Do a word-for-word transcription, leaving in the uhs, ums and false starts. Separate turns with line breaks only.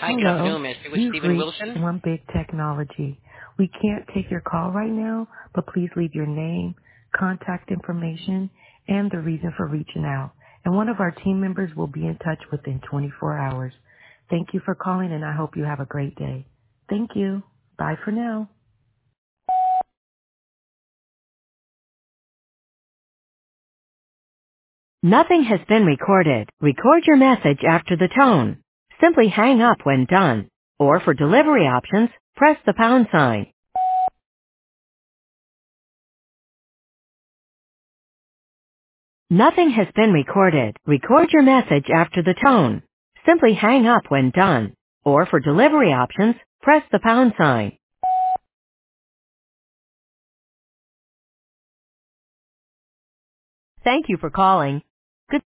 Hi, good
Hello,
afternoon. May I speak with
you've
Steven
reached
Wilson?
One Big Technology. We can't take your call right now, but please leave your name, contact information, and the reason for reaching out. And one of our team members will be in touch within twenty-four hours. Thank you for calling, and I hope you have a great day. Thank you. Bye for now. Nothing has been recorded. Record your message after the tone. Simply hang up when done. Or for delivery options, press the pound sign. Nothing has been recorded. Record your message after the tone. Simply hang up when done. Or for delivery options, press the pound sign. Thank you for calling